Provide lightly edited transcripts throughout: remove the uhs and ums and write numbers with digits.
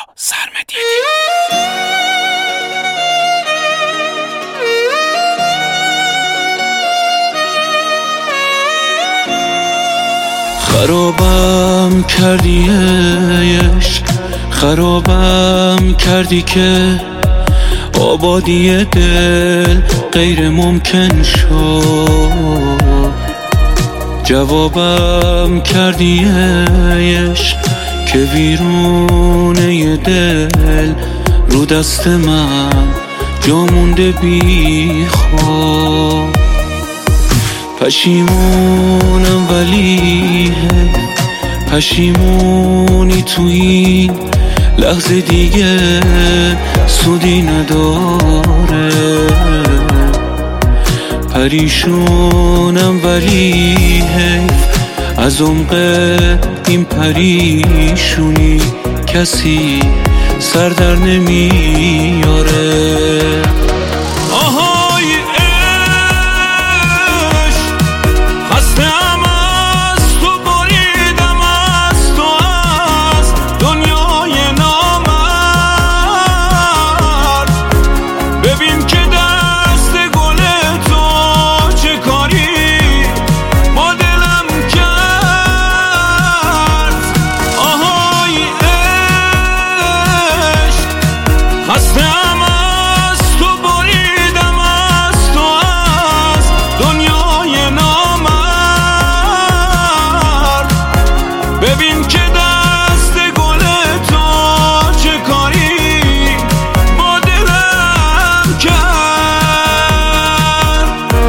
سرمدیدی. خرابم کردی عشق، خرابم کردی که آبادی دل غیر ممکن شد. جوابم کردی عشق که ویرونه دل رو دست من جا مونده بی خود. پشیمونم ولی پشیمونی تو این لحظه دیگه سودی نداره. پریشونم ولی از عمق این پریشونی کسی سر در نمیاره. ببین که دست گل تو چه کاری با دلم کرد.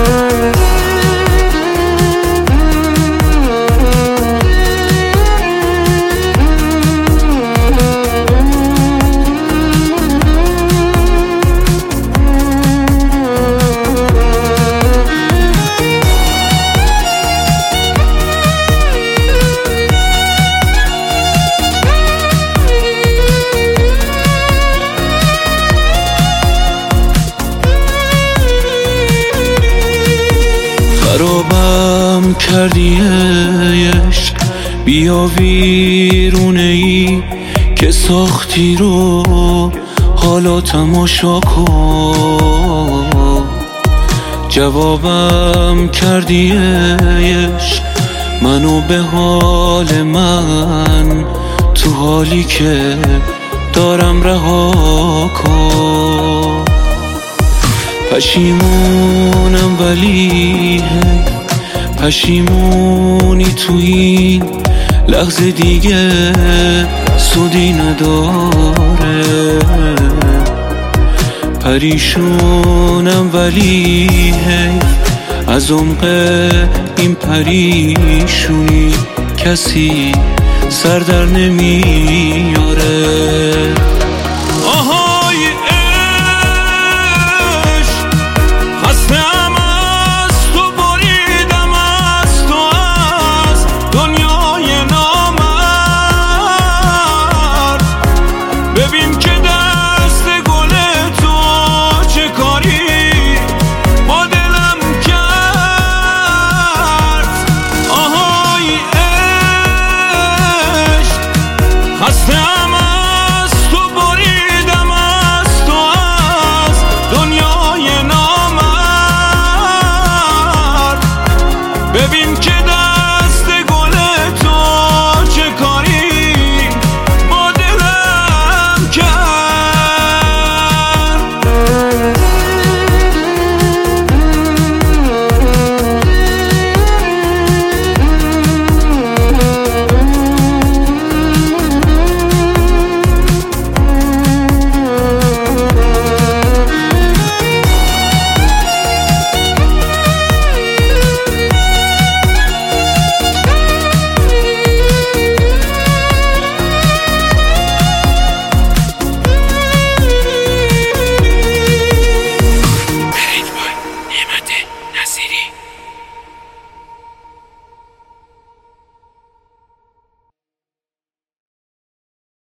خرابم کردی عشق، بیا ویرونه ای که ساختی رو حالا تماشا کن. جوابم کردی عشق منو به حال من تو حالی که دارم رها کن. پشیمونم ولی پشیمونی تو این لحظه دیگه سودی نداره. پریشونم ولی از عمق این پریشونی کسی سر در نمیاره. ببین